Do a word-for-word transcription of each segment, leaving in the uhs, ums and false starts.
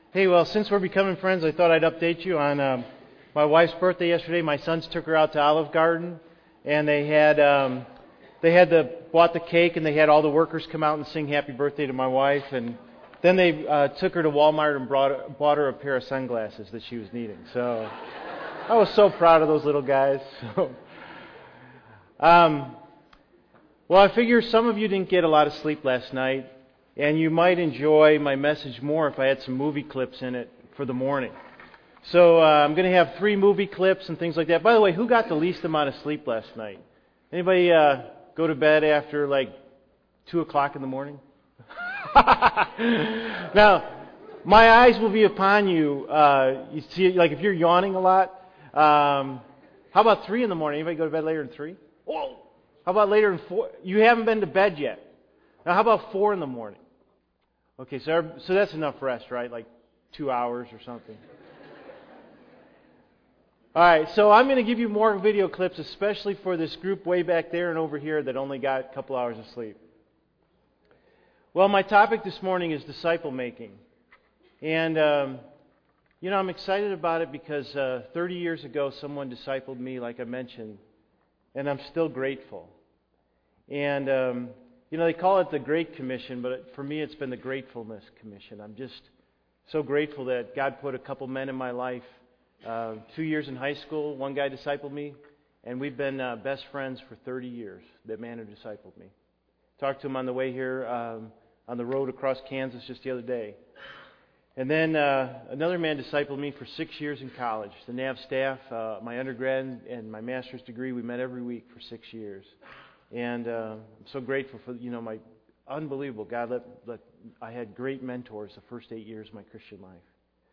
Hey, well, since we're becoming friends, I thought I'd update you on um, my wife's birthday yesterday. My sons took her out to Olive Garden, and they had um, they had the bought the cake, and they had all the workers come out and sing "Happy Birthday" to my wife, and then they uh, took her to Walmart and brought bought her a pair of sunglasses that she was needing. So I was so proud of those little guys. So, um, well, I figure some of you didn't get a lot of sleep last night. And you might enjoy my message more if I had some movie clips in it for the morning. So uh, I'm going to have three movie clips and things like that. By the way, who got the least amount of sleep last night? Anybody uh, go to bed after like two o'clock in the morning? Now, my eyes will be upon you. Uh, you see, like if you're yawning a lot. Um, how about three in the morning? Anybody go to bed later than three? Whoa! How about later than four? You haven't been to bed yet. Now, how about four in the morning? Okay, so so that's enough rest, right? Like two hours or something. All right, so I'm going to give you more video clips, especially for this group way back there and over here that only got a couple hours of sleep. Well, my topic this morning is disciple making. And, um, you know, I'm excited about it because uh, thirty years ago someone discipled me, like I mentioned, and I'm still grateful. And... Um, You know, they call it the Great Commission, but for me it's been the Gratefulness Commission. I'm just so grateful that God put a couple men in my life. Uh, two years in high school, one guy discipled me, and we've been uh, best friends for thirty years, that man who discipled me. Talked to him on the way here um, on the road across Kansas just the other day. And then uh, another man discipled me for six years in college. The N A V staff, uh, my undergrad and my master's degree, we met every week for six years. And uh, I'm so grateful for, you know, my unbelievable God. Let, let, I had great mentors the first eight years of my Christian life.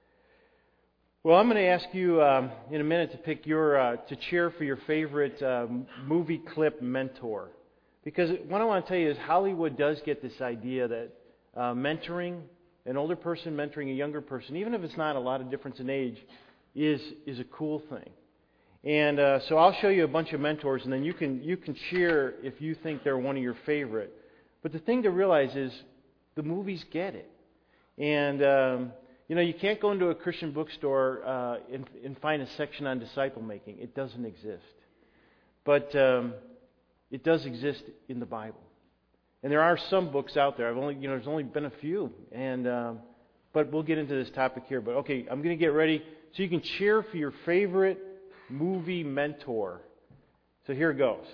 Well, I'm going to ask you um, in a minute to pick your, uh, to cheer for your favorite uh, movie clip mentor. Because what I want to tell you is Hollywood does get this idea that uh, mentoring, an older person mentoring a younger person, even if it's not a lot of difference in age, is is a cool thing. And uh, so I'll show you a bunch of mentors, and then you can you can cheer if you think they're one of your favorite. But the thing to realize is the movies get it. And, um, you know, you can't go into a Christian bookstore uh, and, and find a section on disciple making. It doesn't exist. But um, it does exist in the Bible. And there are some books out there. I've only, you know, there's only been a few. And um, but we'll get into this topic here. But, okay, I'm going to get ready so you can cheer for your favorite movie mentor. So here it goes.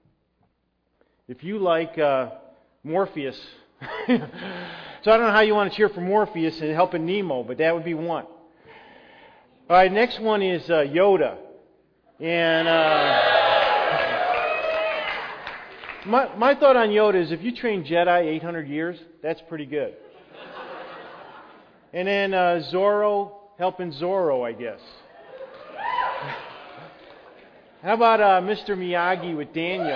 If you like uh, Morpheus, so I don't know how you want to cheer for Morpheus and helping Nemo, but that would be one. All right, next one is uh, Yoda, and uh, my my thought on Yoda is if you train Jedi eight hundred years, that's pretty good. And then uh, Zorro helping Zorro, I guess. How about uh, Mister Miyagi with Daniel?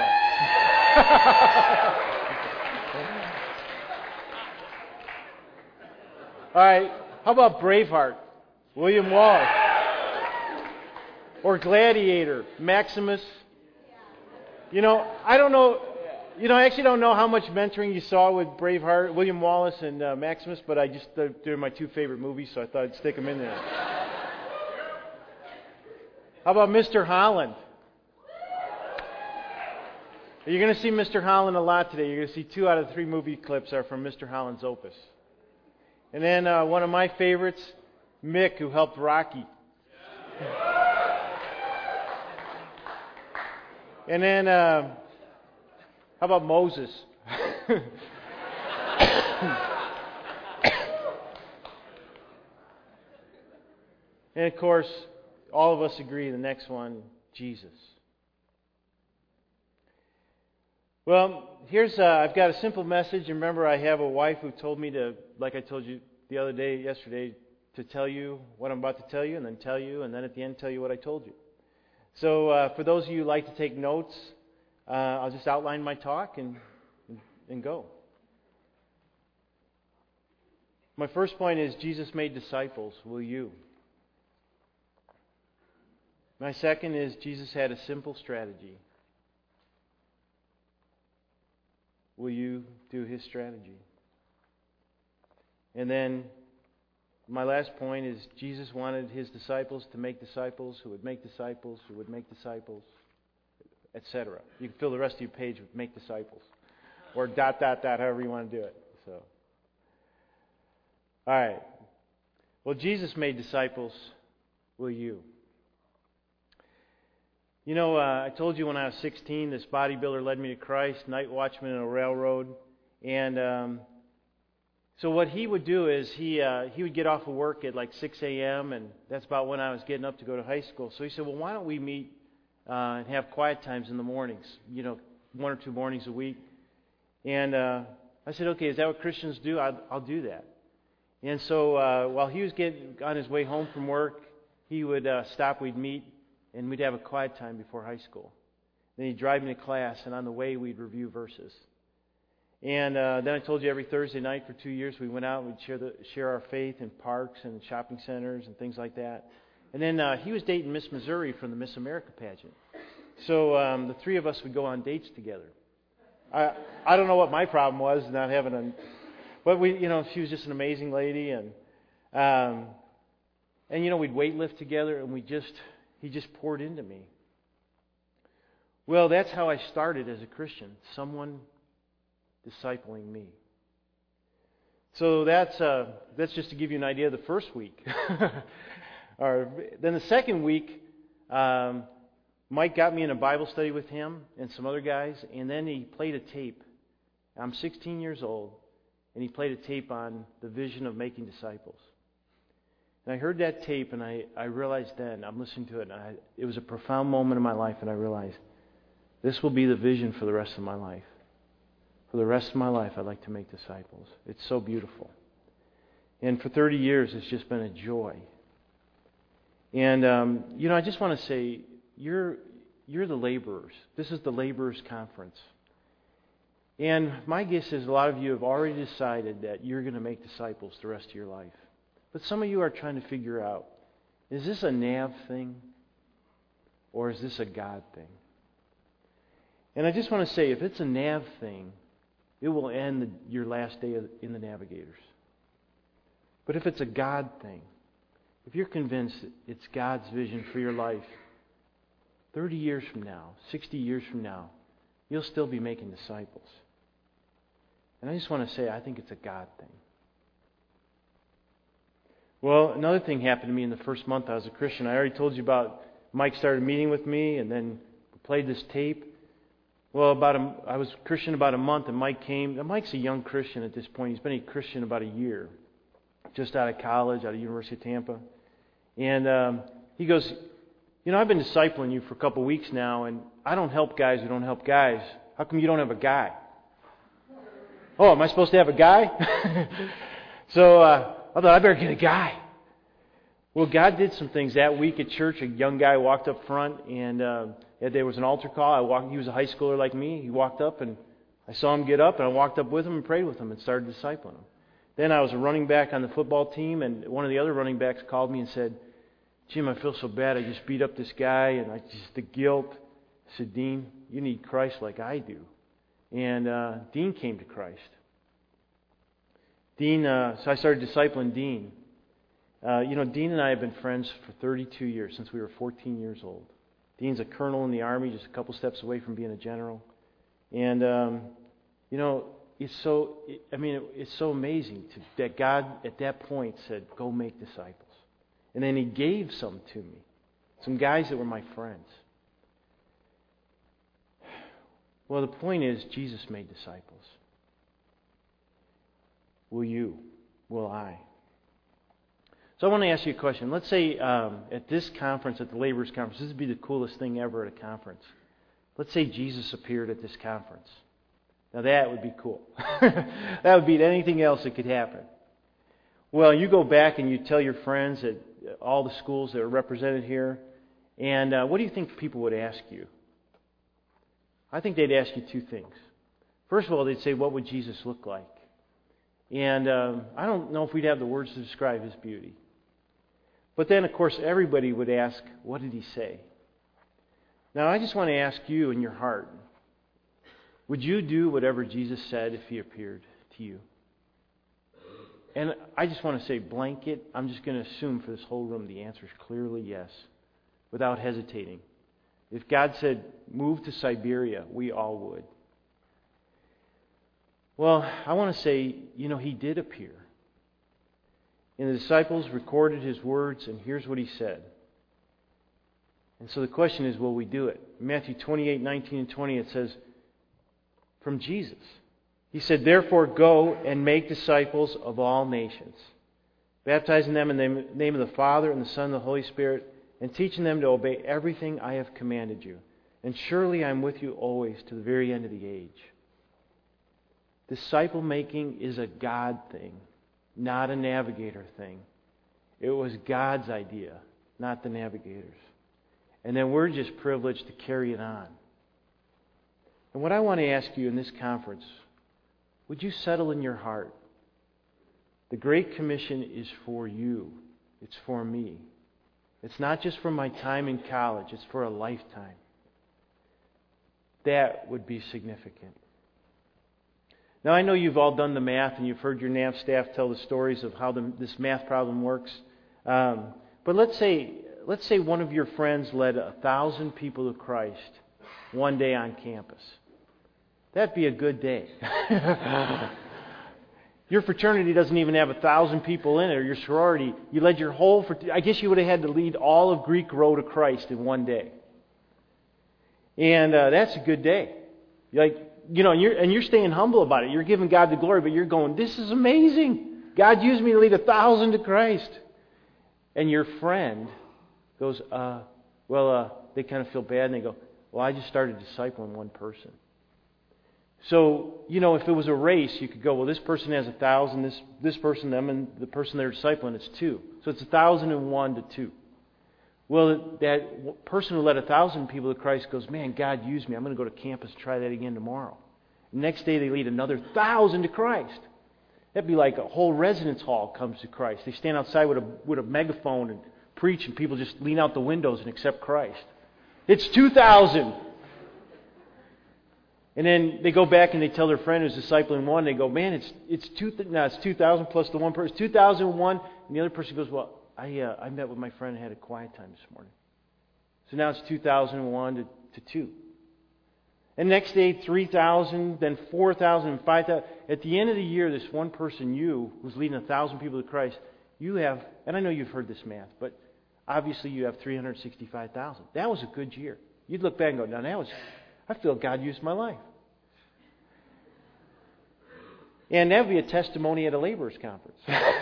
All right. How about Braveheart? William Wallace. Or Gladiator, Maximus. You know, I don't know. You know, I actually don't know how much mentoring you saw with Braveheart, William Wallace, and uh, Maximus, but I just uh, they're my two favorite movies, so I thought I'd stick them in there. How about Mister Holland? You're going to see Mister Holland a lot today. You're going to see two out of the three movie clips are from Mister Holland's opus. And then uh, one of my favorites, Mick, who helped Rocky. And then, uh, how about Moses? And of course, all of us agree, the next one, Jesus. Well, here's, uh, I've got a simple message. Remember, I have a wife who told me to, like I told you the other day, yesterday, to tell you what I'm about to tell you, and then tell you, and then at the end tell you what I told you. So uh, for those of you who like to take notes, uh, I'll just outline my talk and, and, and go. My first point is Jesus made disciples. Will you? My second is Jesus had a simple strategy. Will you do His strategy? And then My last point is Jesus wanted his disciples to make disciples who would make disciples who would make disciples, et cetera. You can fill the rest of your page with make disciples. Or dot, dot, dot, however you want to do it. So, all right. Well, Jesus made disciples. Will you? You know, uh, I told you when I was sixteen, this bodybuilder led me to Christ, night watchman in a railroad. And um, so what he would do is he uh, he would get off of work at like six a.m., and that's about when I was getting up to go to high school. So he said, well, why don't we meet uh, and have quiet times in the mornings, you know, one or two mornings a week. And uh, I said, okay, is that what Christians do? I'll, I'll do that. And so uh, while he was getting on his way home from work, he would uh, stop, we'd meet, and we'd have a quiet time before high school. Then he'd drive me to class, and on the way we'd review verses. And uh, then I told you every Thursday night for two years we went out and we'd share, the, share our faith in parks and shopping centers and things like that. And then uh, he was dating Miss Missouri from the Miss America pageant. So um, the three of us would go on dates together. I I don't know what my problem was not having a, but we you know she was just an amazing lady, and um, and you know we'd weightlift together, and we just he just poured into me. Well, that's how I started as a Christian. Someone discipling me. So that's uh, that's just to give you an idea of the first week. Or then the second week, um, Mike got me in a Bible study with him and some other guys, and then he played a tape. I'm sixteen years old, and he played a tape on the vision of making disciples. And I heard that tape, and I, I realized then, I'm listening to it, and I, it was a profound moment in my life, and I realized this will be the vision for the rest of my life. For the rest of my life, I'd like to make disciples. It's so beautiful. And for thirty years, it's just been a joy. And, um, you know, I just want to say, you're you're the laborers. This is the laborers' conference. And my guess is a lot of you have already decided that you're going to make disciples the rest of your life. But some of you are trying to figure out, is this a Nav thing? Or is this a God thing? And I just want to say, if it's a Nav thing, it will end the, your last day in the Navigators. But if it's a God thing, if you're convinced it's God's vision for your life, thirty years from now, sixty years from now, you'll still be making disciples. And I just want to say, I think it's a God thing. Well, another thing happened to me in the first month I was a Christian. I already told you about Mike started meeting with me, and then we played this tape. Well, about a, I was Christian about a month, and Mike came. Now, Mike's a young Christian at this point. He's been a Christian about a year, just out of college, out of University of Tampa. And um, he goes, you know, I've been discipling you for a couple of weeks now, and I don't help guys who don't help guys. How come you don't have a guy? Oh, am I supposed to have a guy? so uh, I thought, I better get a guy. Well, God did some things that week at church. A young guy walked up front, and uh, there was an altar call. I walked. He was a high schooler like me. He walked up, and I saw him get up, and I walked up with him and prayed with him and started discipling him. Then I was a running back on the football team, and one of the other running backs called me and said, Jim, I feel so bad. I just beat up this guy, and I just the guilt. I said, Dean, you need Christ like I do. And uh, Dean came to Christ. Dean, uh, so I started discipling Dean. Uh, you know, Dean and I have been friends for thirty-two years, since we were fourteen years old. Dean's a colonel in the Army, just a couple steps away from being a general. And, um, you know, it's so, I mean, it's so amazing to, that God at that point said, go make disciples. And then He gave some to me, some guys that were my friends. Well, the point is, Jesus made disciples. Will you? Will I? So I want to ask you a question. Let's say um, at this conference, at the Laborers Conference, this would be the coolest thing ever at a conference. Let's say Jesus appeared at this conference. Now that would be cool. That would beat anything else that could happen. Well, you go back and you tell your friends at all the schools that are represented here, and uh, what do you think people would ask you? I think they'd ask you two things. First of all, they'd say, what would Jesus look like? And um, I don't know if we'd have the words to describe His beauty. But then, of course, everybody would ask, what did He say? Now, I just want to ask you in your heart, would you do whatever Jesus said if He appeared to you? And I just want to say blanket, I'm just going to assume for this whole room the answer is clearly yes, without hesitating. If God said, move to Siberia, we all would. Well, I want to say, you know, He did appear. And the disciples recorded His words, and here's what He said. And so the question is, will we do it? In Matthew twenty-eight, nineteen, and twenty, it says, from Jesus. He said, therefore go and make disciples of all nations, baptizing them in the name of the Father and the Son and the Holy Spirit, and teaching them to obey everything I have commanded you. And surely I am with you always to the very end of the age. Disciple making is a God thing, not a navigator thing. It was God's idea, not the navigators. And then we're just privileged to carry it on. And what I want to ask you in this conference, would you settle in your heart? The Great Commission is for you. It's for me. It's not just for my time in college. It's for a lifetime. That would be significant. Now, I know you've all done the math and you've heard your N A V staff tell the stories of how the, this math problem works. Um, but let's say, let's say one of your friends led a thousand people to Christ one day on campus. That'd be a good day. Your fraternity doesn't even have a thousand people in it, or your sorority. You led your whole fraternity. I guess you would have had to lead all of Greek Row to Christ in one day. And uh, that's a good day. Like, you know, and you're, and you're staying humble about it. You're giving God the glory, but you're going, this is amazing. God used me to lead a thousand to Christ. And your friend goes, uh, well, uh, they kind of feel bad, and they go, well, I just started discipling one person. So, you know, if it was a race, you could go, well, this person has a thousand, this this person, them, and the person they're discipling, it's two. So it's a thousand and one to two. Well, that person who led a thousand people to Christ goes, man, God used me. I'm going to go to campus and try that again tomorrow. Next day they lead another thousand to Christ. That'd be like a whole residence hall comes to Christ. They stand outside with a with a megaphone and preach, and people just lean out the windows and accept Christ. It's two thousand. And then they go back and they tell their friend who's discipling one, they go, man, it's it's two no, it's two thousand plus the one person. It's two thousand one. And the other person goes, well, I uh, I met with my friend and had a quiet time this morning. So now it's two thousand one to, to two. And next day, three thousand, then four thousand, and five thousand. At the end of the year, this one person, you, who's leading one thousand people to Christ, you have, and I know you've heard this math, but obviously you have three hundred sixty-five thousand. That was a good year. You'd look back and go, now that was, I feel God used my life. And that would be a testimony at a laborers' conference.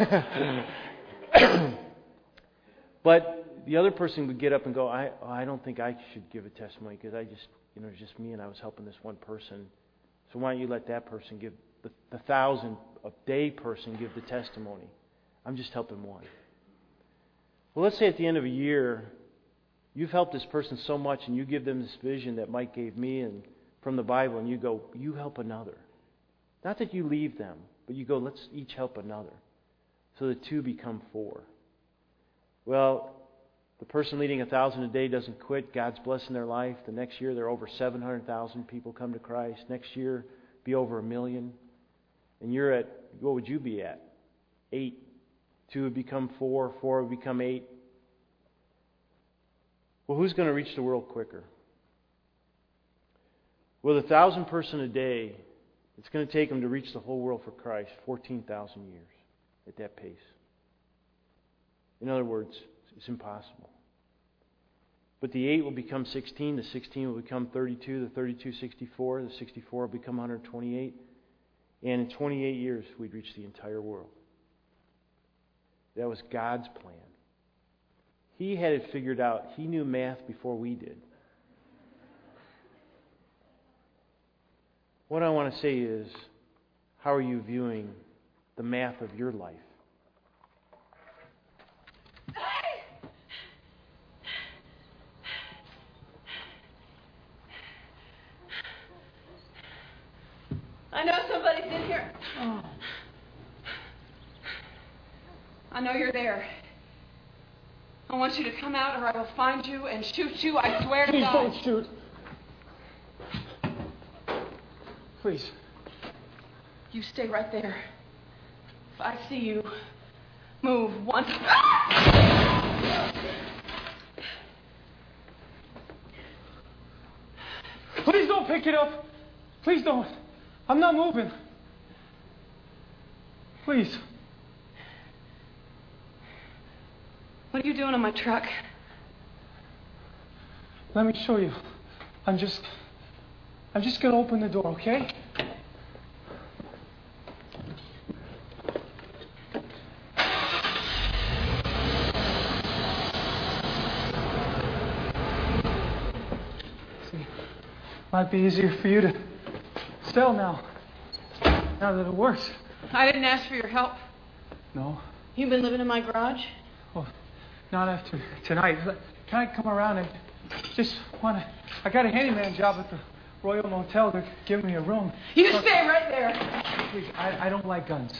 But the other person would get up and go, I oh, I don't think I should give a testimony because I just, you know, it's just me and I was helping this one person. So why don't you let that person give, the, the thousand a day person give the testimony. I'm just helping one. Well, let's say at the end of a year, you've helped this person so much and you give them this vision that Mike gave me and from the Bible, and you go, you help another. Not that you leave them, but you go, let's each help another. So the two become four. Well, the person leading a thousand a day doesn't quit. God's blessing their life. The next year, there are over seven hundred thousand people come to Christ. Next year, be over a million. And you're at, what would you be at? Eight. Two would become four. Four would become eight. Well, who's going to reach the world quicker? Well, a thousand person a day, it's going to take them to reach the whole world for Christ fourteen thousand years at that pace. In other words, it's impossible. But the eight will become sixteen, the sixteen will become thirty-two, the thirty-two, sixty-four, the sixty-four will become one hundred twenty-eight. And in twenty-eight years, we'd reach the entire world. That was God's plan. He had it figured out. He knew math before we did. What I want to say is, how are you viewing the math of your life? I know somebody's in here. Oh. I know you're there. I want you to come out or I will find you and shoot you, I swear to Please God. don't shoot. Please. You stay right there. If I see you move once... Please don't pick it up. Please don't. I'm not moving. Please. What are you doing on my truck? Let me show you. I'm just... I'm just going to open the door, okay? See, might be easier for you to sell now. Now that it works. I didn't ask for your help. No? You've been living in my garage? Well, not after tonight. Can I come around and just want to... I got a handyman job at the Royal Motel. They're giving me a room. You Look, stay right there. Please, I, I don't like guns.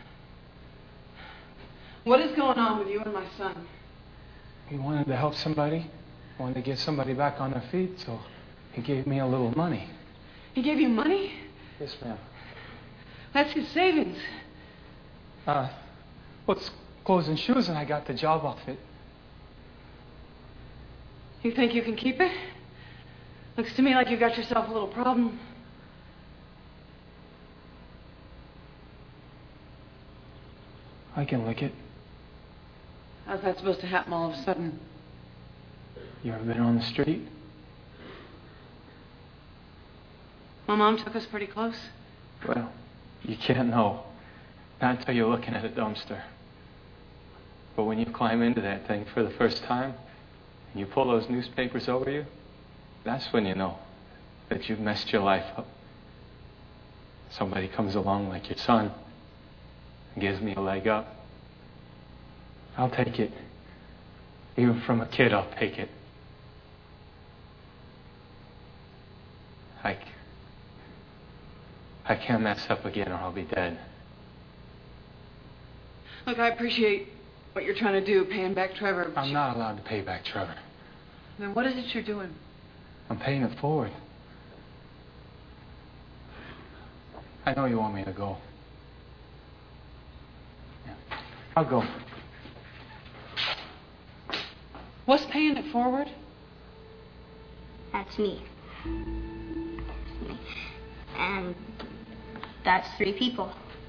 What is going on with you and my son? He wanted to help somebody. Wanted to get somebody back on their feet, so he gave me a little money. He gave you money? Yes, ma'am. That's his savings. Uh, well, it's clothes and shoes, and I got the job off it. You think you can keep it? Looks to me like you got yourself a little problem. I can lick it. How's that supposed to happen all of a sudden? You ever been on the street? My mom took us pretty close. Well, you can't know. Not until you're looking at a dumpster. But when you climb into that thing for the first time, and you pull those newspapers over you, that's when you know that you've messed your life up. Somebody comes along like your son and gives me a leg up. I'll take it. Even from a kid, I'll take it. I, I can't mess up again or I'll be dead. Look, I appreciate what you're trying to do, paying back Trevor. I'm not allowed to pay back Trevor. Then what is it you're doing? I'm paying it forward. I know you want me to go. Yeah. I'll go. What's paying it forward? That's me. And that's three people.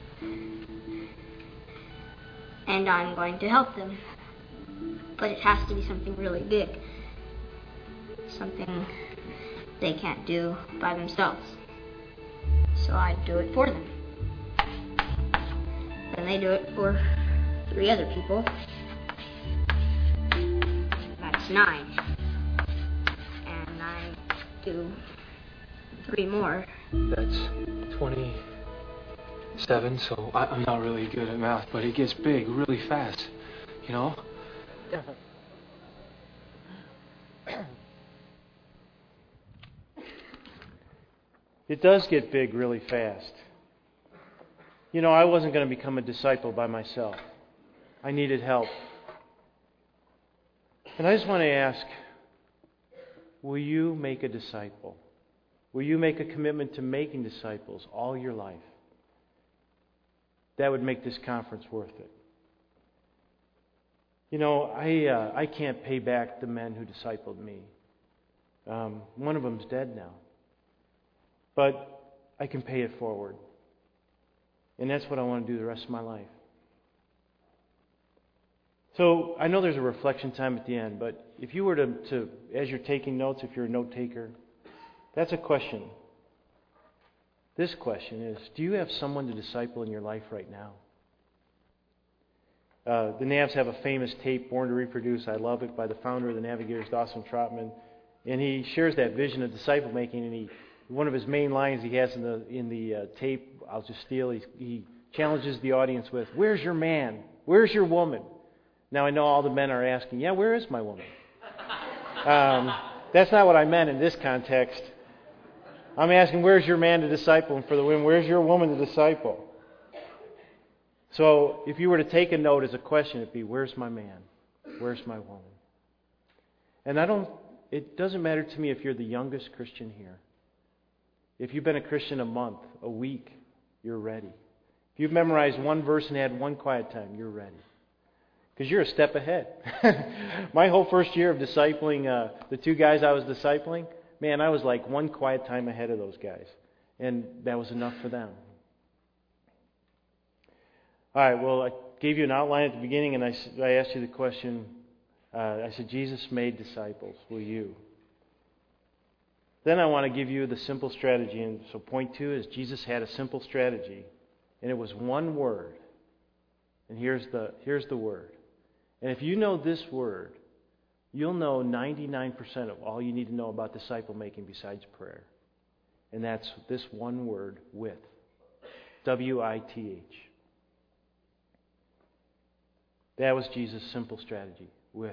And I'm going to help them. But it has to be something really big. Something they can't do by themselves. So I do it for them. Then they do it for three other people. That's nine. And I do three more. That's twenty-seven, so I, I'm not really good at math, but it gets big really fast, you know? It does get big really fast. You know, I wasn't going to become a disciple by myself. I needed help. And I just want to ask, will you make a disciple? Will you make a commitment to making disciples all your life? That would make this conference worth it. You know, I uh, I can't pay back the men who discipled me. Um, one of them's dead now. But I can pay it forward. And that's what I want to do the rest of my life. So I know there's a reflection time at the end, but if you were to, to as you're taking notes, if you're a note taker, that's a question. This question is, do you have someone to disciple in your life right now? Uh, the Navs have a famous tape, Born to Reproduce, I love it, by the founder of the Navigators, Dawson Trotman. And he shares that vision of disciple making, and he one of his main lines he has in the in the uh, tape, I'll just steal, he, he challenges the audience with, where's your man? Where's your woman? Now I know all the men are asking, yeah, where is my woman? Um, that's not what I meant in this context. I'm asking, where's your man to disciple? And for the women, where's your woman to disciple? So if you were to take a note as a question, it'd be, where's my man? Where's my woman? And I don't, it doesn't matter to me if you're the youngest Christian here. If you've been a Christian a month, a week, you're ready. If you've memorized one verse and had one quiet time, you're ready. Because you're a step ahead. My whole first year of discipling uh, the two guys I was discipling, man, I was like one quiet time ahead of those guys. And that was enough for them. All right, well, I gave you an outline at the beginning, and I, I asked you the question. Uh, I said, Jesus made disciples. Will you? Then I want to give you the simple strategy. And so point two is Jesus had a simple strategy. And it was one word. And here's the here's the word. And if you know this word, you'll know ninety-nine percent of all you need to know about disciple making besides prayer. And that's this one word, with. W I T H. That was Jesus' simple strategy, with.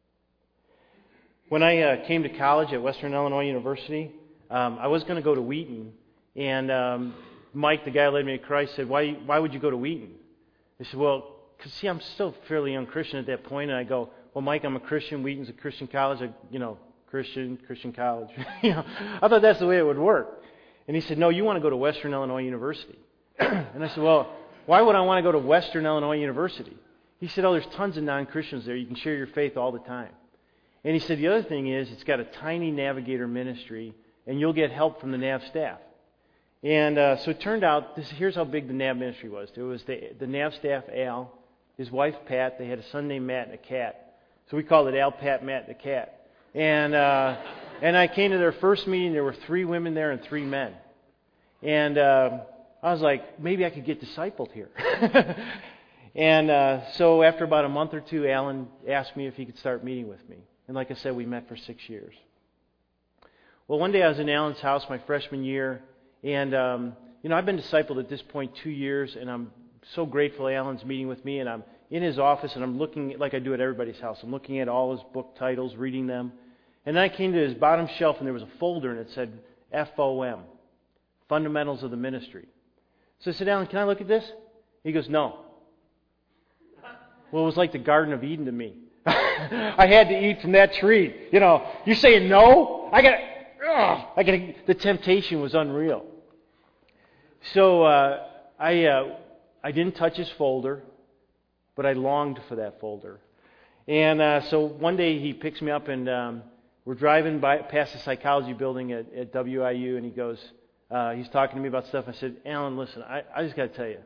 When I uh, came to college at Western Illinois University, um, I was going to go to Wheaton. And um, Mike, the guy who led me to Christ, said, why, why would you go to Wheaton? I said, well, because, see, I'm still a fairly young Christian at that point, and I go, well, Mike, I'm a Christian. Wheaton's a Christian college. I, you know, Christian, Christian college. you know, I thought that's the way it would work. And he said, no, you want to go to Western Illinois University. And I said, well, why would I want to go to Western Illinois University? He said, oh, there's tons of non-Christians there. You can share your faith all the time. And he said, the other thing is, it's got a tiny Navigator ministry, and you'll get help from the Nav staff. And uh, so it turned out, this, here's how big the Nav ministry was. It was the, the Nav staff, Al, his wife, Pat. They had a son named Matt and a cat. So we called it Al, Pat, Matt, and the cat. And uh, and I came to their first meeting. There were three women there and three men. And uh, I was like, maybe I could get discipled here. and uh, so after about a month or two, Alan asked me if he could start meeting with me. And like I said, we met for six years. Well, one day I was in Alan's house my freshman year. And, um, you know, I've been discipled at this point two years, and I'm so grateful Alan's meeting with me. And I'm in his office, and I'm looking, like I do at everybody's house, I'm looking at all his book titles, reading them. And then I came to his bottom shelf, and there was a folder, and it said F O M, Fundamentals of the Ministry. So I said, Alan, can I look at this? He goes, no. Well, it was like the Garden of Eden to me. I had to eat from that tree. You know, you're saying no? I got to... Ugh, I gotta, the temptation was unreal. So uh, I uh, I didn't touch his folder, but I longed for that folder. And uh, so one day he picks me up, and um, we're driving by past the psychology building at, at W I U, and he goes, uh, he's talking to me about stuff. I said, Alan, listen, I, I just got to tell you,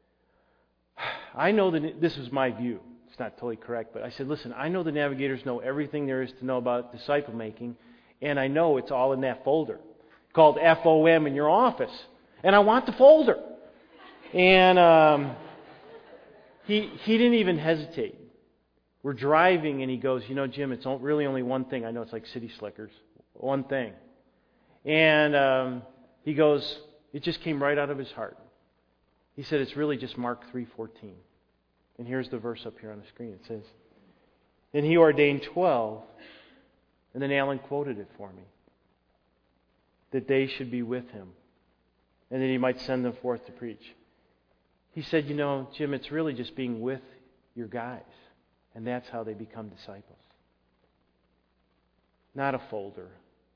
I know that this is my view. It's not totally correct, but I said, listen, I know the Navigators know everything there is to know about disciple making. And I know it's all in that folder called F O M in your office. And I want the folder. And um, he he didn't even hesitate. We're driving, and he goes, you know, Jim, it's really only one thing. I know it's like City Slickers. One thing. And um, he goes, it just came right out of his heart. He said, it's really just Mark three fourteen. And here's the verse up here on the screen. It says, then he ordained twelve. And then Alan quoted it for me. That they should be with him. And that he might send them forth to preach. He said, you know, Jim, it's really just being with your guys. And that's how they become disciples. Not a folder.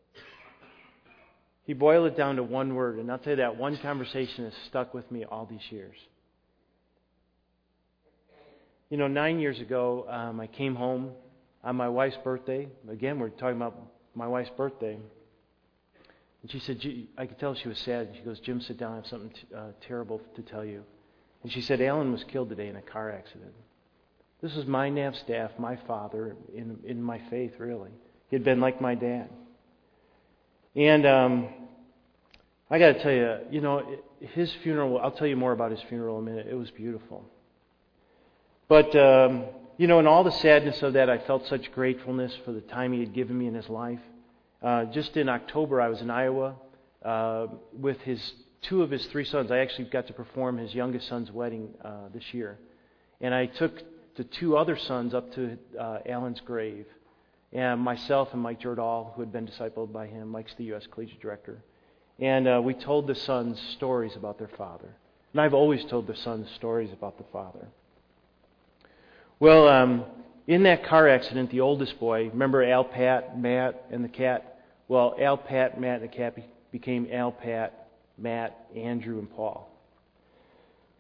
He boiled it down to one word. And I'll tell you that one conversation has stuck with me all these years. You know, nine years ago, um, I came home on my wife's birthday. Again, we're talking about my wife's birthday. And she said, I could tell she was sad. She goes, Jim, sit down. I have something t- uh, terrible to tell you. And she said, Alan was killed today in a car accident. This was my Nav staff, my father, in, in my faith, really. He had been like my dad. And um, I got to tell you, you know, his funeral, I'll tell you more about his funeral in a minute. It was beautiful. But... Um, You know, in all the sadness of that, I felt such gratefulness for the time he had given me in his life. Uh, just in October, I was in Iowa uh, with his two of his three sons. I actually got to perform his youngest son's wedding uh, this year. And I took the two other sons up to uh, Alan's grave. And myself and Mike Jordahl, who had been discipled by him. Mike's the U S Collegiate Director. And uh, we told the sons stories about their father. And I've always told the sons stories about the father. Well, um, in that car accident, the oldest boy, remember Al, Pat, Matt, and the cat? Well, Al, Pat, Matt, and the cat be- became Al, Pat, Matt, Andrew, and Paul.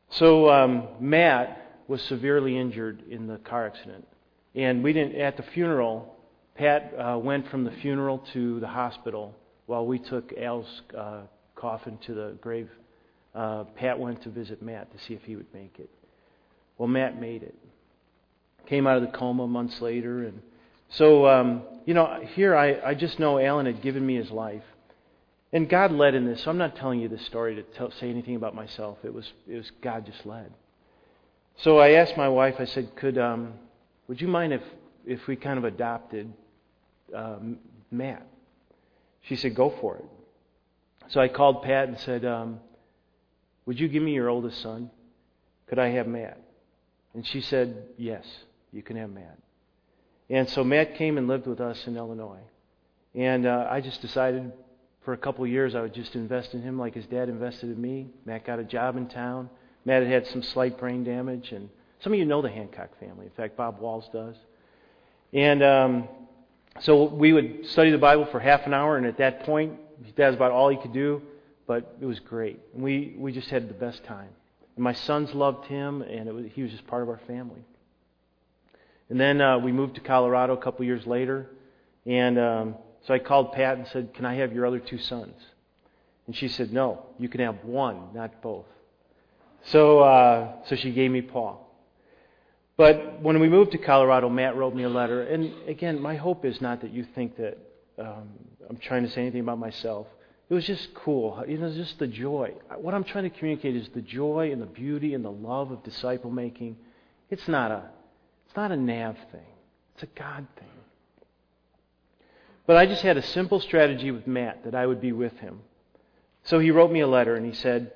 So um, Matt was severely injured in the car accident. And we didn't, at the funeral, Pat uh, went from the funeral to the hospital while we took Al's uh, coffin to the grave. Uh, Pat went to visit Matt to see if he would make it. Well, Matt made it. Came out of the coma months later. And so, um, you know, here I, I just know Alan had given me his life. And God led in this. So I'm not telling you this story to tell, say anything about myself. It was, it was God just led. So I asked my wife, I said, could, um, would you mind if, if we kind of adopted um, Matt? She said, go for it. So I called Pat and said, um, would you give me your oldest son? Could I have Matt? And she said, yes, you can have Matt. And so Matt came and lived with us in Illinois. And uh, I just decided for a couple of years I would just invest in him like his dad invested in me. Matt got a job in town. Matt had had some slight brain damage. And some of you know the Hancock family. In fact, Bob Walls does. And um, so we would study the Bible for half an hour. And at that point, that was about all he could do. But it was great. And we, we just had the best time. And my sons loved him, and it was, he was just part of our family. And then uh, we moved to Colorado a couple years later. And um, so I called Pat and said, can I have your other two sons? And she said, no, you can have one, not both. So, uh, so she gave me Paul. But when we moved to Colorado, Matt wrote me a letter. And again, my hope is not that you think that um, I'm trying to say anything about myself. It was just cool. You know, just the joy. What I'm trying to communicate is the joy and the beauty and the love of disciple making. It's not a, it's not a Nav thing. It's a God thing. But I just had a simple strategy with Matt that I would be with him. So he wrote me a letter and he said,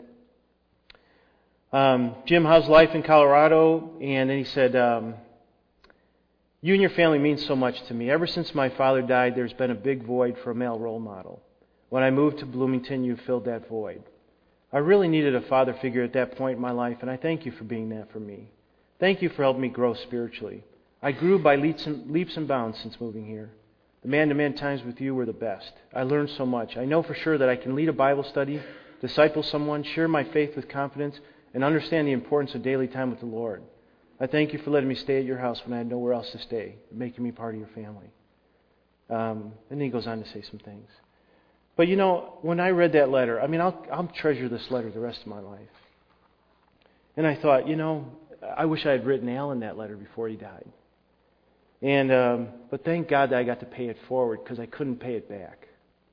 um, Jim, how's life in Colorado? And then he said, um, you and your family mean so much to me. Ever since my father died, there's been a big void for a male role model. When I moved to Bloomington, you filled that void. I really needed a father figure at that point in my life, and I thank you for being that for me. Thank you for helping me grow spiritually. I grew by leaps and, leaps and bounds since moving here. The man-to-man times with you were the best. I learned so much. I know for sure that I can lead a Bible study, disciple someone, share my faith with confidence, and understand the importance of daily time with the Lord. I thank you for letting me stay at your house when I had nowhere else to stay, making me part of your family. Um, and then he goes on to say some things. But you know, when I read that letter, I mean, I'll, I'll treasure this letter the rest of my life. And I thought, you know, I wish I had written Alan that letter before he died. And um, but thank God that I got to pay it forward because I couldn't pay it back.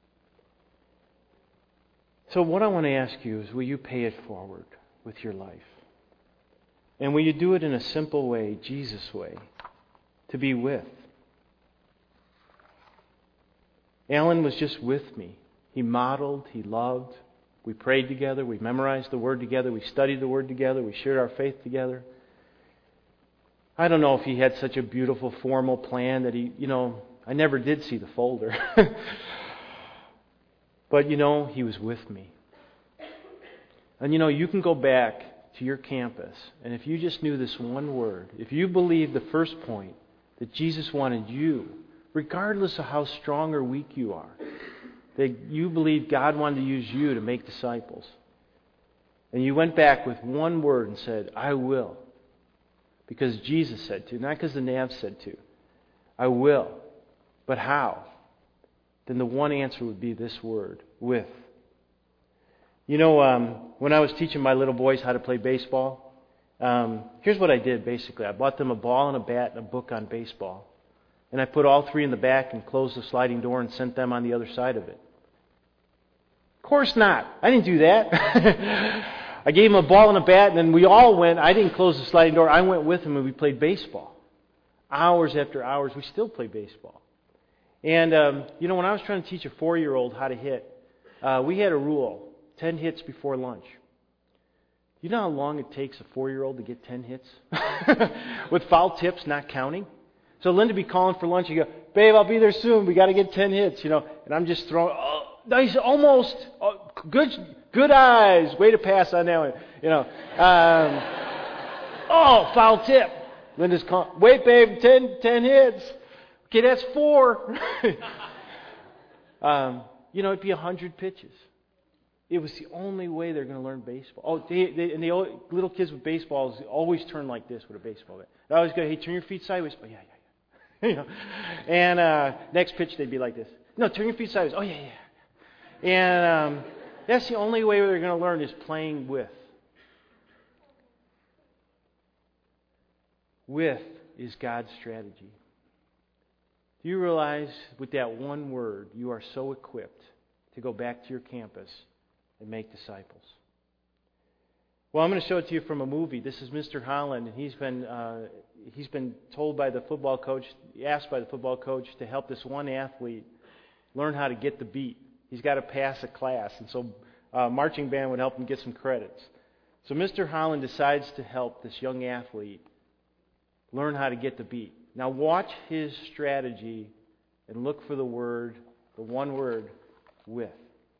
So what I want to ask you is, will you pay it forward with your life? And will you do it in a simple way, Jesus' way, to be with? Alan was just with me. He modeled, he loved. We prayed together, we memorized the Word together, we studied the Word together, we shared our faith together. I don't know if he had such a beautiful formal plan that he, you know, I never did see the folder. But, you know, he was with me. And, you know, you can go back to your campus, and if you just knew this one word, if you believed the first point, that Jesus wanted you, regardless of how strong or weak you are, that you believed God wanted to use you to make disciples. And you went back with one word and said, I will. Because Jesus said to, not because the Nav said to. I will. But how? Then the one answer would be this word, with. You know, um, when I was teaching my little boys how to play baseball, um, here's what I did basically. I bought them a ball and a bat and a book on baseball. And I put all three in the back and closed the sliding door and sent them on the other side of it. Of course not. I didn't do that. I gave them a ball and a bat, and then we all went. I didn't close the sliding door. I went with them, and we played baseball. Hours after hours, we still play baseball. And, um, you know, when I was trying to teach a four-year-old how to hit, uh, we had a rule, ten hits before lunch. You know how long it takes a four-year-old to get ten hits? With foul tips not counting? So Linda would be calling for lunch. You go, babe, I'll be there soon. We got to get ten hits, you know. And I'm just throwing, oh, nice, almost. Oh, good good eyes. Way to pass on that one, you know. Um, oh, foul tip. Linda's calling, wait, babe, ten, ten hits. Okay, that's four. um, you know, it'd be one hundred pitches. It was the only way they're going to learn baseball. Oh, they, they, and the old, little kids with baseballs always turn like this with a baseball bat. They always go, hey, turn your feet sideways. Oh, yeah, yeah, yeah. you know? And uh, next pitch, they'd be like this. No, turn your feet sideways. Oh, yeah, yeah. And um, that's the only way they're going to learn is playing with. With is God's strategy. Do you realize with that one word, you are so equipped to go back to your campus and make disciples? Well, I'm going to show it to you from a movie. This is Mister Holland, and he's been uh, he's been told by the football coach, asked by the football coach to help this one athlete learn how to get the beat. He's got to pass a class, and so uh, marching band would help him get some credits. So Mister Holland decides to help this young athlete learn how to get the beat. Now watch his strategy and look for the word, the one word, with.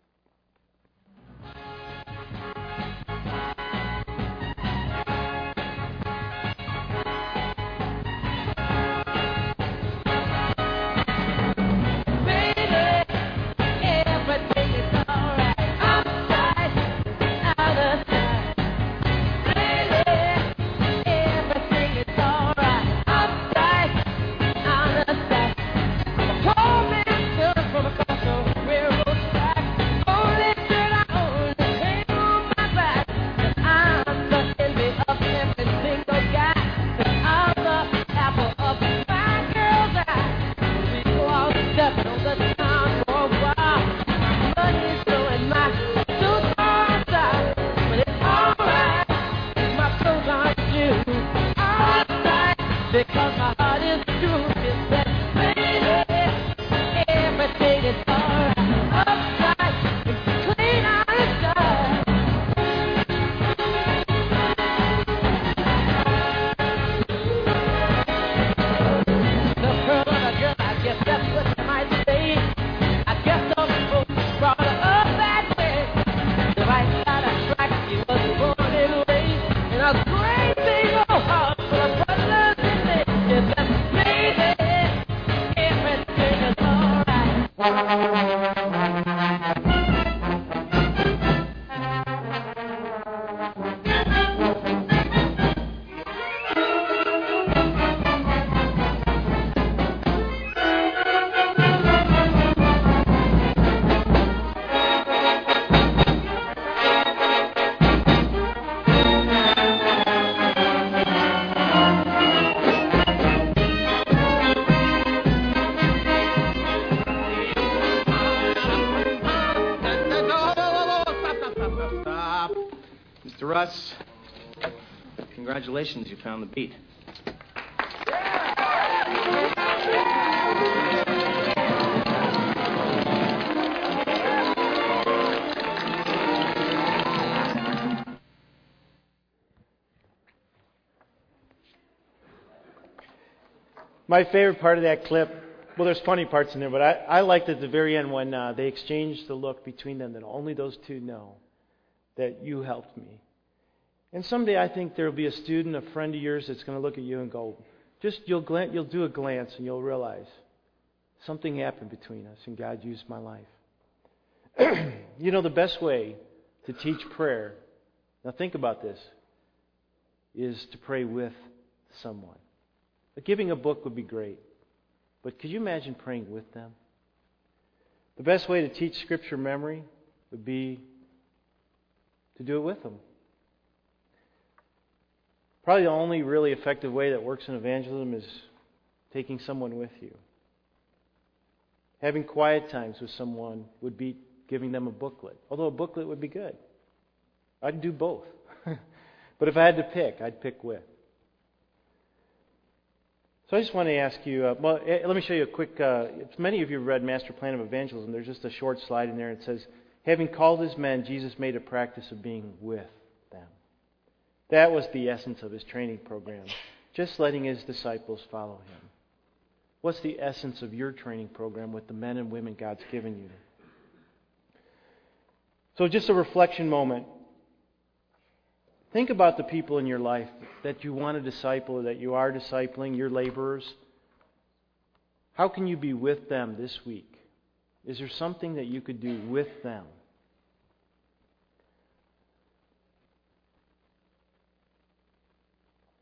Mister Russ, congratulations, you found the beat. My favorite part of that clip, well, there's funny parts in there, but I, I liked at the very end when uh, they exchanged the look between them that only those two know that you helped me. And someday I think there will be a student, a friend of yours, that's going to look at you and go, just you'll glance, you'll do a glance and you'll realize something happened between us and God used my life. You know, the best way to teach prayer, now think about this, is to pray with someone. But giving a book would be great, but could you imagine praying with them? The best way to teach Scripture memory would be to do it with them. Probably the only really effective way that works in evangelism is taking someone with you. Having quiet times with someone would be giving them a booklet, although a booklet would be good. I'd do both. But if I had to pick, I'd pick with. So I just want to ask you, uh, well, let me show you a quick, uh, many of you have read Master Plan of Evangelism. There's just a short slide in there. It says, having called his men, Jesus made a practice of being with them. That was the essence of his training program, just letting his disciples follow him. What's the essence of your training program with the men and women God's given you? So just a reflection moment. Think about the people in your life that you want to disciple or that you are discipling, your laborers. How can you be with them this week? Is there something that you could do with them?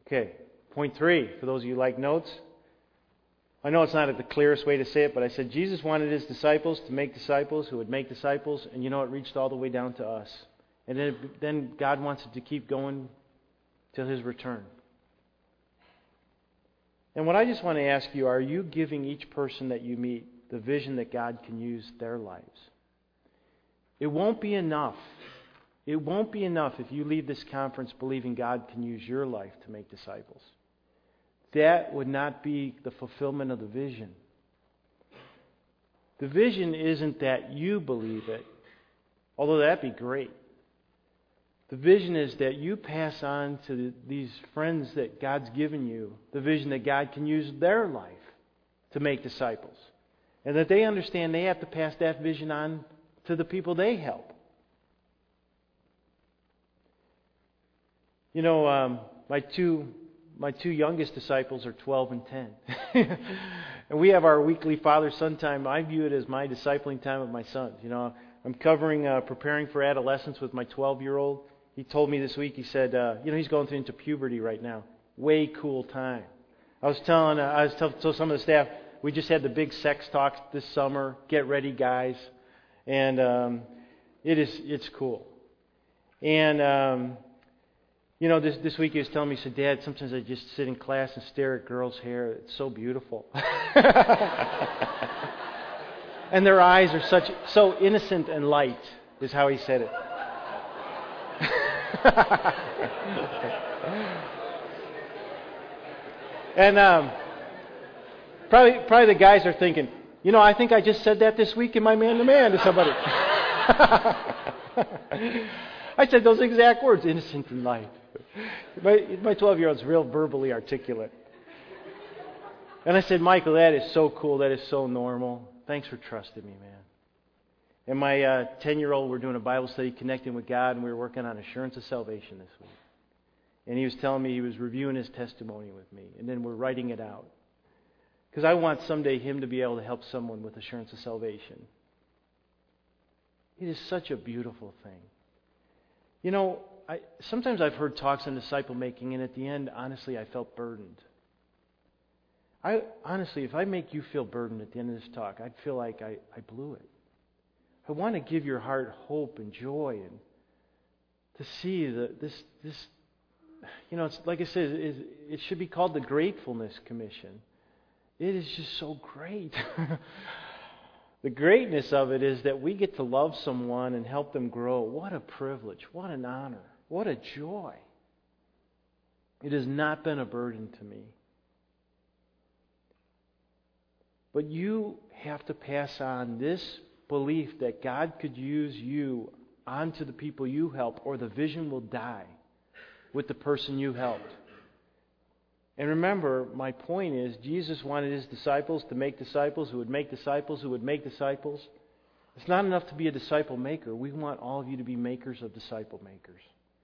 Okay, point three, for those of you who like notes. I know it's not the clearest way to say it, but I said Jesus wanted his disciples to make disciples who would make disciples, and you know, it reached all the way down to us. And then, then God wants it to keep going till his return. And what I just want to ask you, are you giving each person that you meet the vision that God can use their lives? It won't be enough. It won't be enough if you leave this conference believing God can use your life to make disciples. That would not be the fulfillment of the vision. The vision isn't that you believe it, although that'd be great. The vision is that you pass on to these friends that God's given you the vision that God can use their life to make disciples. And that they understand they have to pass that vision on to the people they help. You know, um, my two my two youngest disciples are twelve and ten. And we have our weekly father-son time. I view it as my discipling time with my sons. You know, I'm covering, uh, preparing for adolescence with my twelve-year-old. He told me this week, he said, uh, you know, he's going through into puberty right now. Way cool time. I was telling, uh, I was telling so some of the staff, we just had the big sex talks this summer. Get ready, guys. And um, it is, it's cool. And, um, you know, this this week he was telling me, he said, Dad, sometimes I just sit in class and stare at girls' hair. It's so beautiful. And their eyes are such, so innocent and light, is how he said it. And um, probably probably the guys are thinking, you know, I think I just said that this week in my man-to-man to somebody. I said those exact words, innocent and light. My, my twelve-year-old's real verbally articulate. And I said, Michael, that is so cool. That is so normal. Thanks for trusting me, man. And my uh, ten-year-old, we're doing a Bible study connecting with God, and we were working on assurance of salvation this week. And he was telling me he was reviewing his testimony with me, and then we're writing it out. Because I want someday him to be able to help someone with assurance of salvation. It is such a beautiful thing. You know, I, sometimes I've heard talks on disciple making, and at the end, honestly, I felt burdened. I honestly, if I make you feel burdened at the end of this talk, I'd feel like I, I blew it. I want to give your heart hope and joy, and to see the, this, this, you know, it's like I said, it, it should be called the Gratefulness Commission. It is just so great. The greatness of it is that we get to love someone and help them grow. What a privilege. What an honor. What a joy. It has not been a burden to me. But you have to pass on this belief that God could use you onto the people you help, or the vision will die with the person you helped. And remember, my point is, Jesus wanted his disciples to make disciples who would make disciples who would make disciples. It's not enough to be a disciple maker. We want all of you to be makers of disciple makers.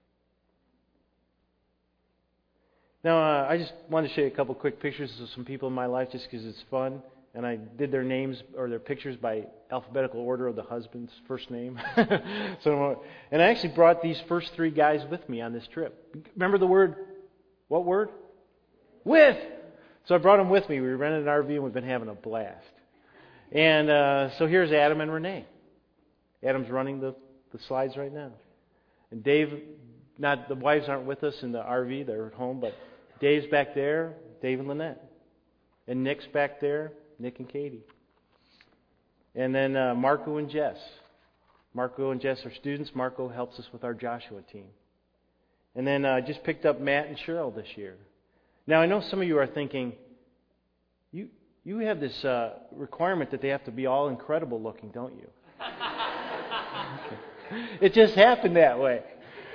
Now, uh, I just wanted to show you a couple quick pictures of some people in my life just because it's fun. And I did their names or their pictures by alphabetical order of the husband's first name. so, and I actually brought these first three guys with me on this trip. Remember the word? What word? With. So I brought them with me. We rented an R V and we've been having a blast. And uh, so here's Adam and Renee. Adam's running the, the slides right now. And Dave, not the wives aren't with us in the R V. They're at home. But Dave's back there. Dave and Lynette. And Nick's back there. Nick and Katie. And then uh, Marco and Jess. Marco and Jess are students. Marco helps us with our Joshua team. And then I uh, just picked up Matt and Cheryl this year. Now, I know some of you are thinking, you you have this uh, requirement that they have to be all incredible looking, don't you? It just happened that way.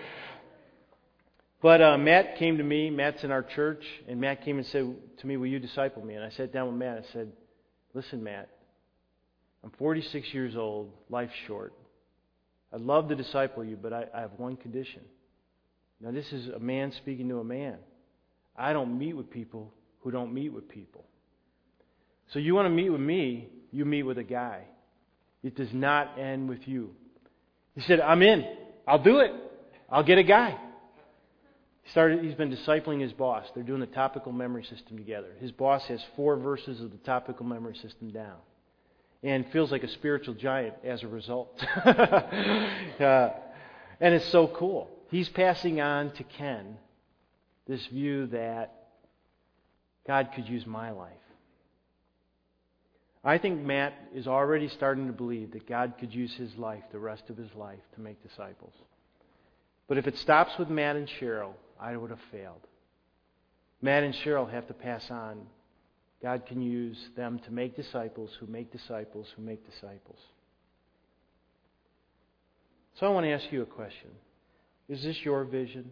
But uh, Matt came to me. Matt's in our church. And Matt came and said to me, will you disciple me? And I sat down with Matt. I said, listen, Matt, I'm forty-six years old. Life's short. I'd love to disciple you, but I, I have one condition. Now, this is a man speaking to a man. I don't meet with people who don't meet with people. So you want to meet with me, you meet with a guy. It does not end with you. He said, I'm in. I'll do it. I'll get a guy. He started, he's been discipling his boss. They're doing the topical memory system together. His boss has four verses of the topical memory system down. And feels like a spiritual giant as a result. uh, and it's so cool. He's passing on to Ken this view that God could use my life. I think Matt is already starting to believe that God could use his life, the rest of his life, to make disciples. But if it stops with Matt and Cheryl, I would have failed. Matt and Cheryl have to pass on. God can use them to make disciples who make disciples who make disciples. So I want to ask you a question. Is this your vision?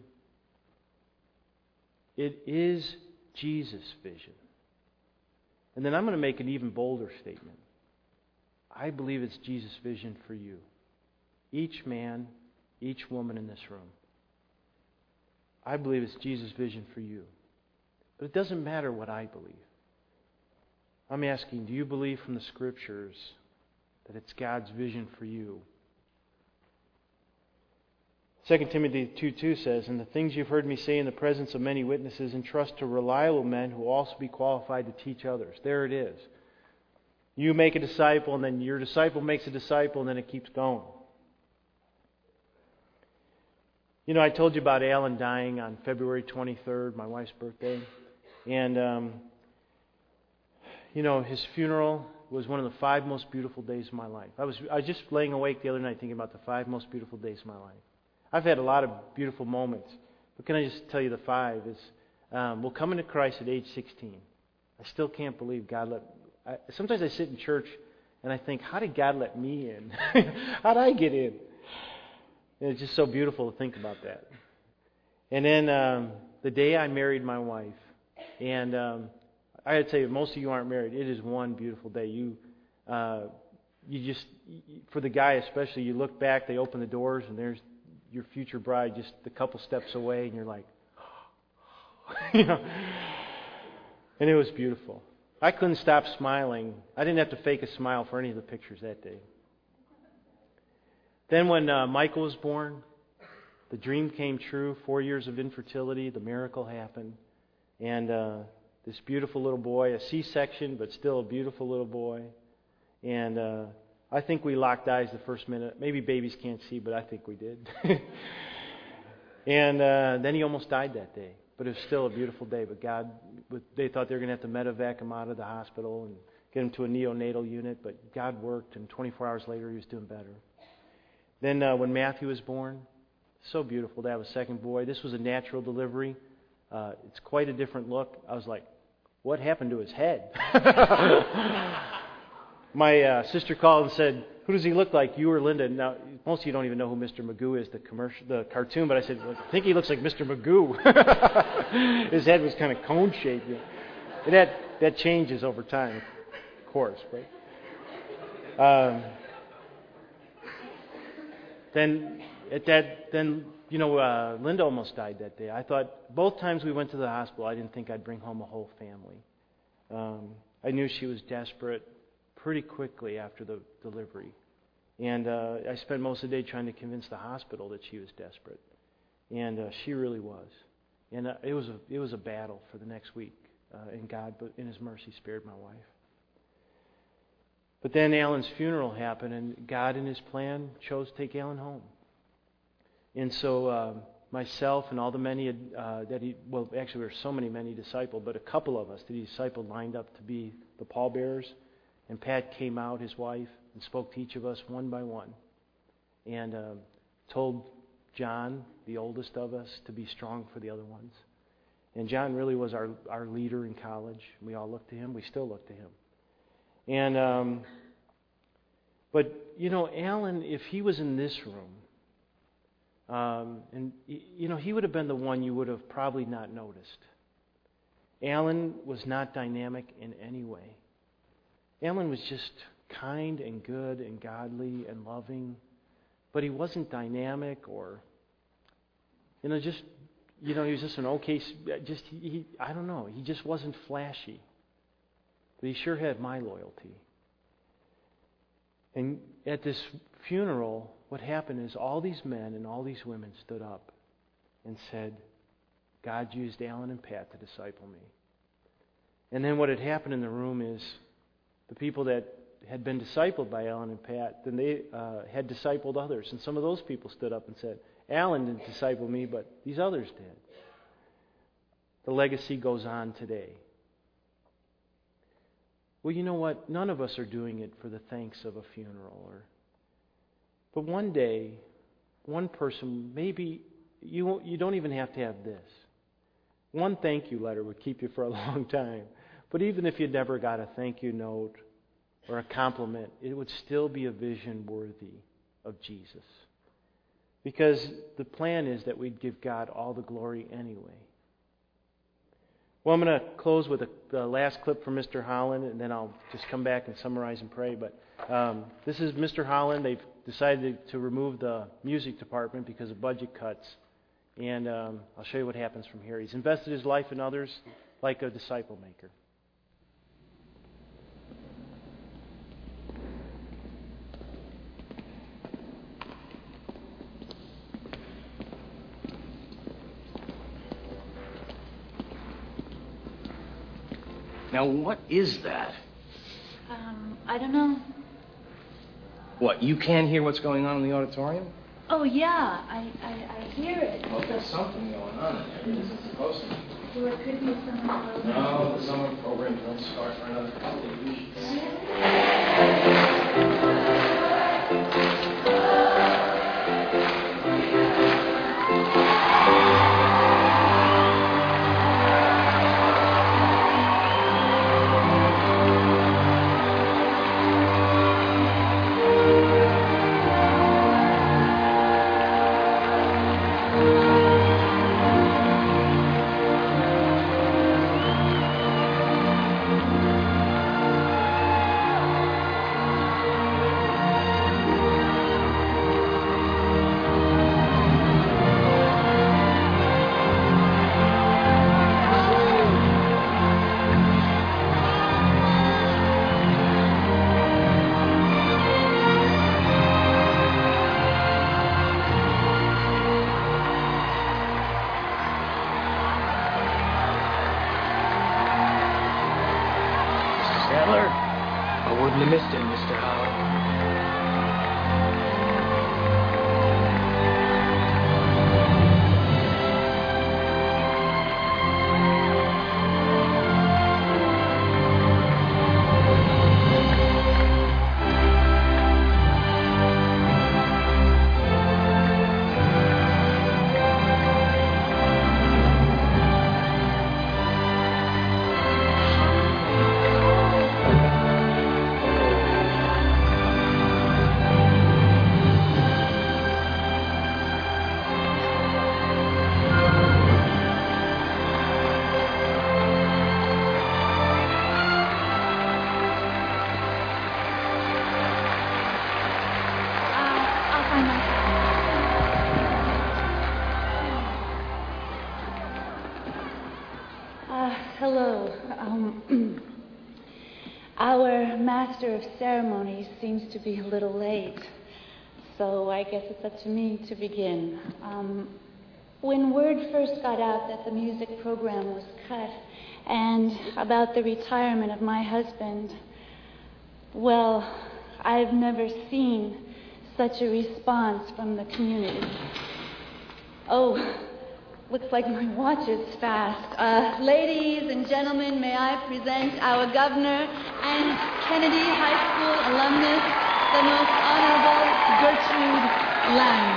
It is Jesus' vision. And then I'm going to make an even bolder statement. I believe it's Jesus' vision for you. Each man, each woman in this room. I believe it's Jesus' vision for you. But it doesn't matter what I believe. I'm asking, do you believe from the Scriptures that it's God's vision for you? Second Timothy two two says, "And the things you've heard me say in the presence of many witnesses, entrust to reliable men who will also be qualified to teach others." There it is. You make a disciple, and then your disciple makes a disciple, and then it keeps going. You know, I told you about Alan dying on February twenty-third, my wife's birthday. And, um, you know, his funeral was one of the five most beautiful days of my life. I was, I was just laying awake the other night thinking about the five most beautiful days of my life. I've had a lot of beautiful moments, but can I just tell you the five is, um, well, coming to Christ at age sixteen. I still can't believe God let... I, sometimes I sit in church and I think, how did God let me in? How did I get in? And it's just so beautiful to think about that. And then um, the day I married my wife, and um, I got to tell you, most of you aren't married. It is one beautiful day. You, uh, you just, for the guy especially, you look back, they open the doors, and there's your future bride just a couple steps away, and you're like, you know. And it was beautiful. I couldn't stop smiling. I didn't have to fake a smile for any of the pictures that day. Then when uh, Michael was born, the dream came true. Four years of infertility, the miracle happened. And uh, this beautiful little boy, a C-section, but still a beautiful little boy. And uh, I think we locked eyes the first minute. Maybe babies can't see, but I think we did. And uh, then he almost died that day. But it was still a beautiful day. But God, they thought they were going to have to medevac him out of the hospital and get him to a neonatal unit. But God worked, and twenty-four hours later, he was doing better. Then uh, when Matthew was born, so beautiful to have a second boy. This was a natural delivery. Uh, it's quite a different look. I was like, what happened to his head? My uh, sister called and said, who does he look like, you or Linda? Now, most of you don't even know who Mister Magoo is, the commercial, the cartoon, but I said, well, I think he looks like Mister Magoo. His head was kind of cone-shaped. And that, that changes over time, of course. Right? Um, then, at that, then you know, uh, Linda almost died that day. I thought, both times we went to the hospital, I didn't think I'd bring home a whole family. Um, I knew she was desperate pretty quickly after the delivery. And uh, I spent most of the day trying to convince the hospital that she was desperate. And uh, she really was. And uh, it was a it was a battle for the next week. Uh, and God, but in His mercy, spared my wife. But then Alan's funeral happened, and God, in His plan, chose to take Alan home. And so uh, myself and all the many uh, that he, well, actually there were so many, many disciples, but a couple of us that He discipled lined up to be the pallbearers. And Pat came out, his wife, and spoke to each of us one by one. And uh, told John, the oldest of us, to be strong for the other ones. And John really was our, our leader in college. We all looked to him. We still look to him. And, um, but, you know, Alan, if he was in this room, um, and, you know, he would have been the one you would have probably not noticed. Alan was not dynamic in any way. Alan was just kind and good and godly and loving, but he wasn't dynamic or, you know, just, you know, he was just an okay, just, he, he, I don't know, he just wasn't flashy. But he sure had my loyalty. And at this funeral, what happened is all these men and all these women stood up and said, God used Alan and Pat to disciple me. And then what had happened in the room is the people that had been discipled by Alan and Pat, then they uh, had discipled others. And some of those people stood up and said, Alan didn't disciple me, but these others did. The legacy goes on today. Well, you know what? None of us are doing it for the thanks of a funeral. Or, but one day, one person, maybe you won't, you don't even have to have this. One thank you letter would keep you for a long time. But even if you never got a thank you note or a compliment, it would still be a vision worthy of Jesus. Because the plan is that we'd give God all the glory anyway. Well, I'm going to close with a, the last clip from Mister Holland, and then I'll just come back and summarize and pray. But um, this is Mister Holland. They've decided to remove the music department because of budget cuts. And um, I'll show you what happens from here. He's invested his life in others like a disciple maker. Now, what is that? Um, I don't know. What, you can't hear what's going on in the auditorium? Oh, yeah, I, I, I hear it. Well, there's something going on in there. It isn't supposed to be. Or it could be some program. No, the summer program won't start for another couple of weeks. Master of ceremonies seems to be a little late, so I guess it's up to me to begin. Um, when word first got out that the music program was cut and about the retirement of my husband, well, I've never seen such a response from the community. Oh, looks like my watch is fast. Uh, ladies and gentlemen, may I present our governor and Kennedy High School alumnus, the most honorable Gertrude Lang.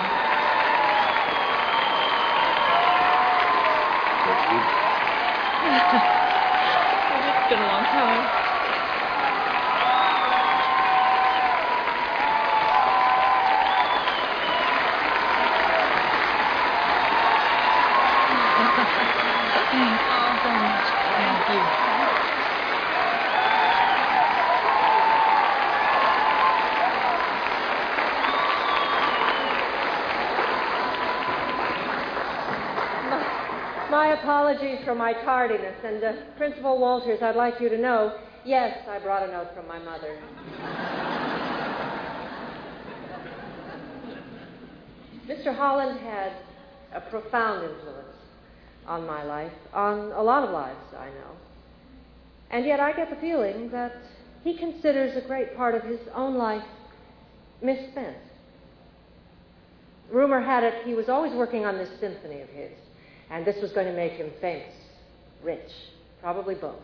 It's been a long time. My apologies for my tardiness, and uh, Principal Walters, I'd like you to know, yes, I brought a note from my mother. Mister Holland had a profound influence on my life, on a lot of lives, I know. And yet I get the feeling that he considers a great part of his own life misspent. Rumor had it he was always working on this symphony of his, and this was going to make him famous, rich, probably both.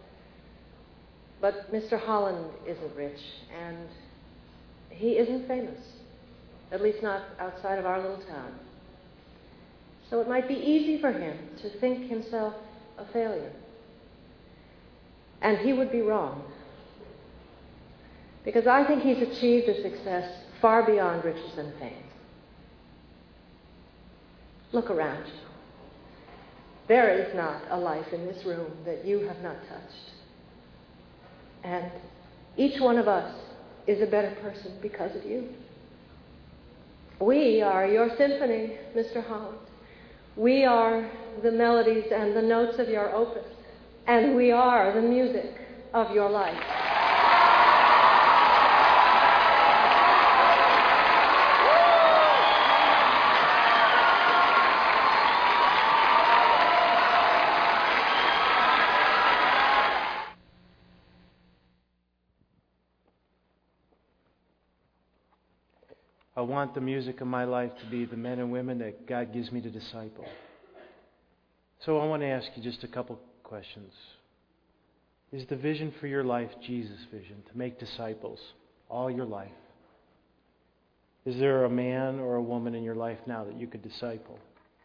But Mister Holland isn't rich, and he isn't famous, at least not outside of our little town. So it might be easy for him to think himself a failure. And he would be wrong. Because I think he's achieved a success far beyond riches and fame. Look around you. There is not a life in this room that you have not touched. And each one of us is a better person because of you. We are your symphony, Mister Holland. We are the melodies and the notes of your opus. And we are the music of your life. I want the music of my life to be the men and women that God gives me to disciple. So I want to ask you just a couple questions. Is the vision for your life Jesus' vision, to make disciples all your life? Is there a man or a woman in your life now that you could disciple?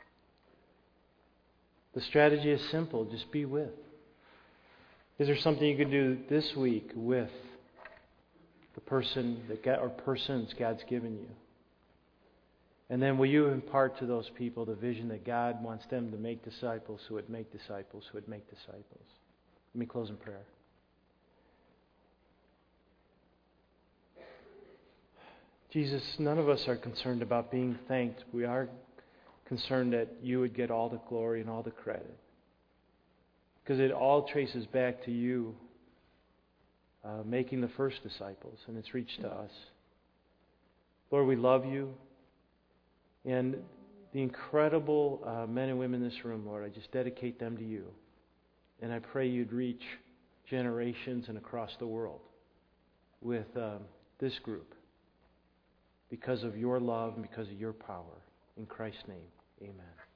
The strategy is simple. Just be with. Is there something you could do this week with the person that God, or persons God's given you? And then will you impart to those people the vision that God wants them to make disciples who would make disciples who would make disciples? Let me close in prayer. Jesus, none of us are concerned about being thanked. We are concerned that you would get all the glory and all the credit. Because it all traces back to you uh, making the first disciples, and it's reached to us. Lord, we love you. And the incredible uh, men and women in this room, Lord, I just dedicate them to you. And I pray you'd reach generations and across the world with um, this group because of your love and because of your power. In Christ's name, amen.